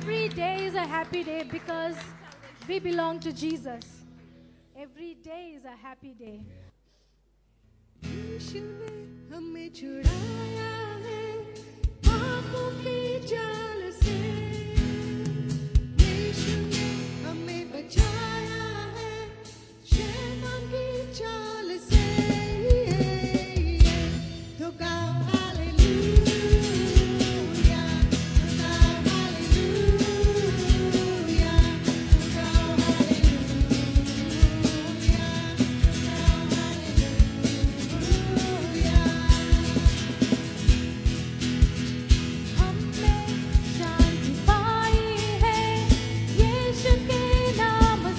Every day is a happy day because we belong to Jesus. Every day is a happy day. यीशु ने हमें छुड़ाया है पापों के जाल से यीशु ने हमें बचाया है शैतान की चाल से तो गाओ हालेलुया तो गाओ हालेलुया तो गाओ हालेलुया हमने शांति पाई है यीशु के नाम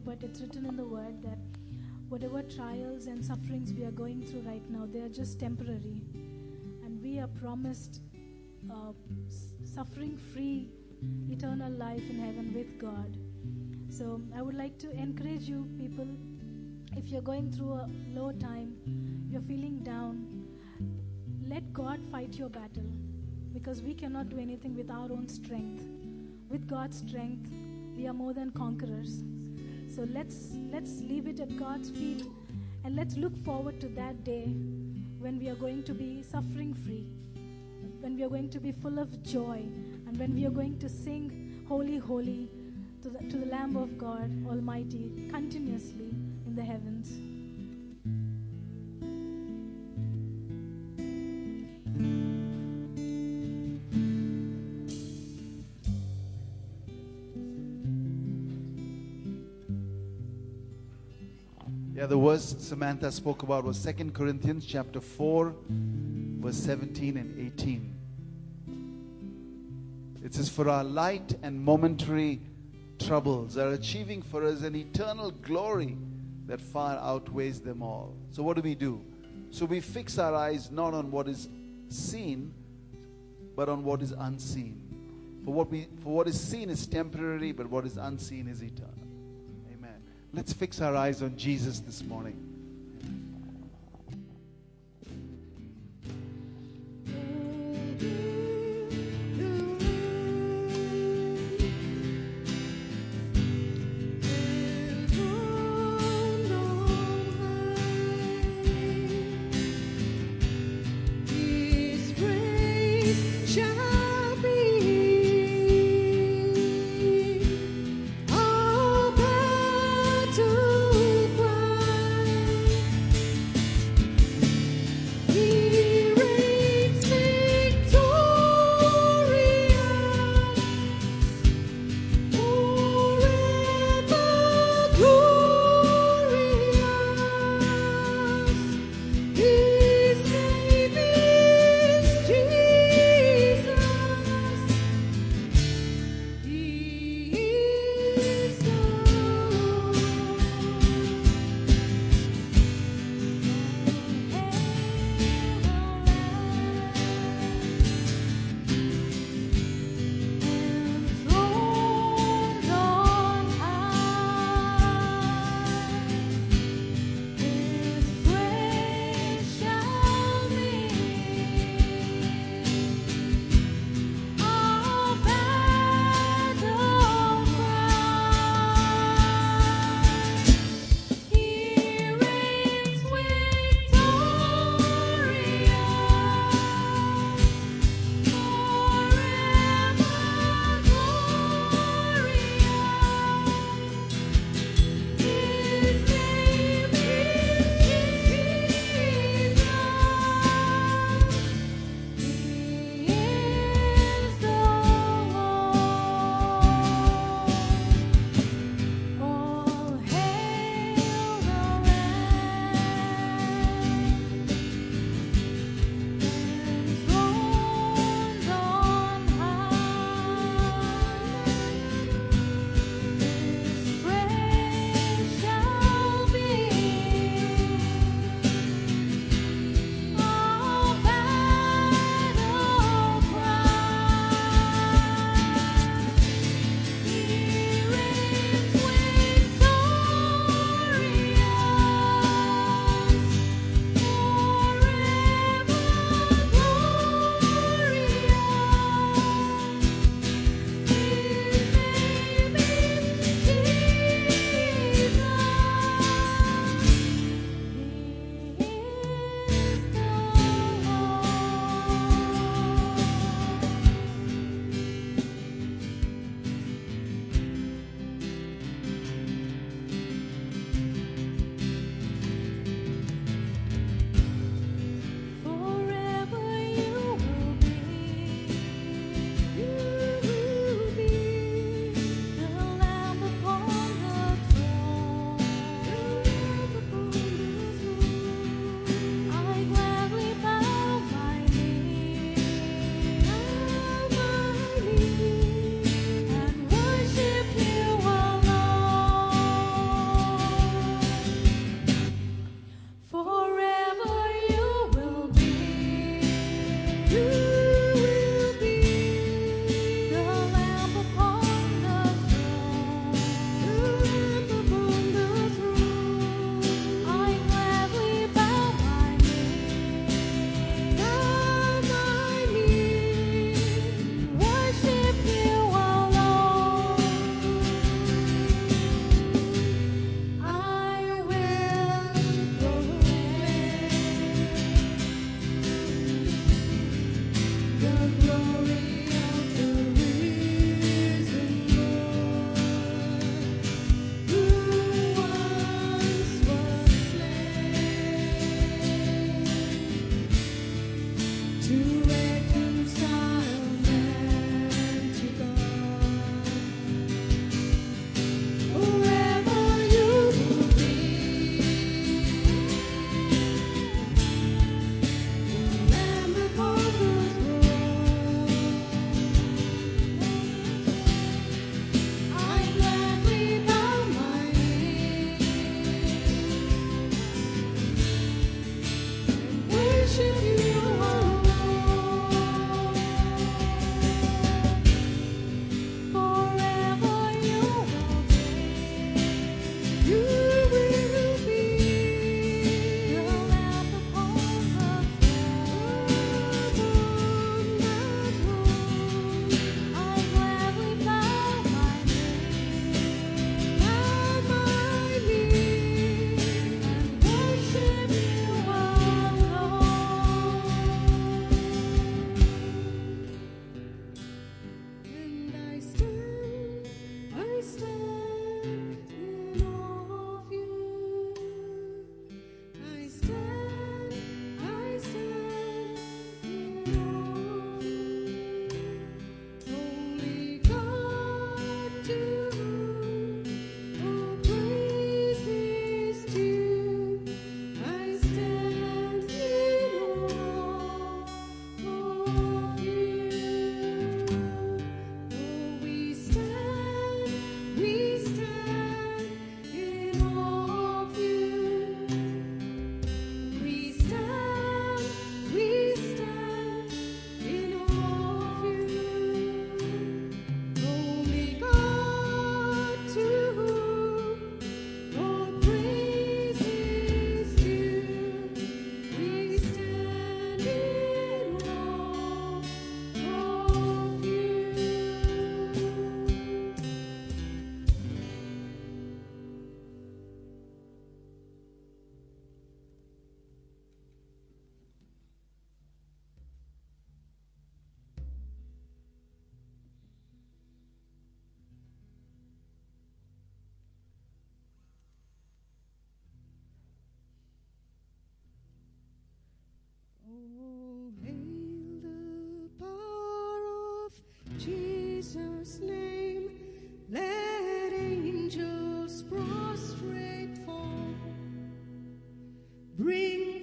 but it's written in the word that whatever trials and sufferings we are going through right now, they are just temporary. And we are promised suffering-free eternal life in heaven with God. So I would like to encourage you people, if you're going through a low time, you're feeling down, let God fight your battle, because we cannot do anything with our own strength. With God's strength, we are more than conquerors. So let's leave it at God's feet, and let's look forward to that day when we are going to be suffering free, when we are going to be full of joy, and when we are going to sing holy, holy to the Lamb of God Almighty continuously in the heavens. Yeah, the verse Samantha spoke about was 2 Corinthians chapter 4, verse 17 and 18. It says, "For our light and momentary troubles are achieving for us an eternal glory that far outweighs them all." So what do? So we fix our eyes not on what is seen, but on what is unseen. For what is seen is temporary, but what is unseen is eternal. Amen. Let's fix our eyes on Jesus this morning. His praise shall be all battle cry.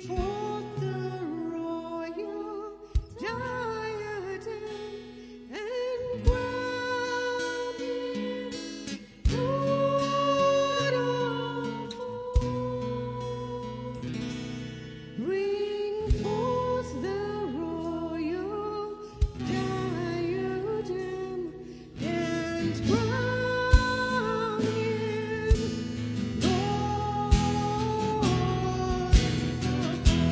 forth the royal diadem and crown him Lord of all. Bring forth the royal diadem and crown him Lord of all.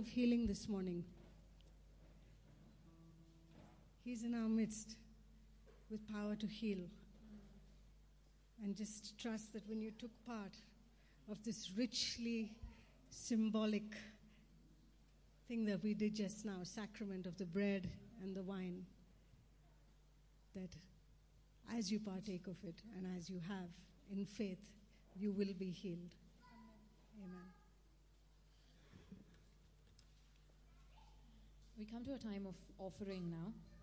of healing this morning. He's in our midst with power to heal. And just trust that when you took part of this richly symbolic thing that we did just now, sacrament of the bread and the wine, that as you partake of it and as you have in faith, you will be healed. Amen. We come to a time of offering now.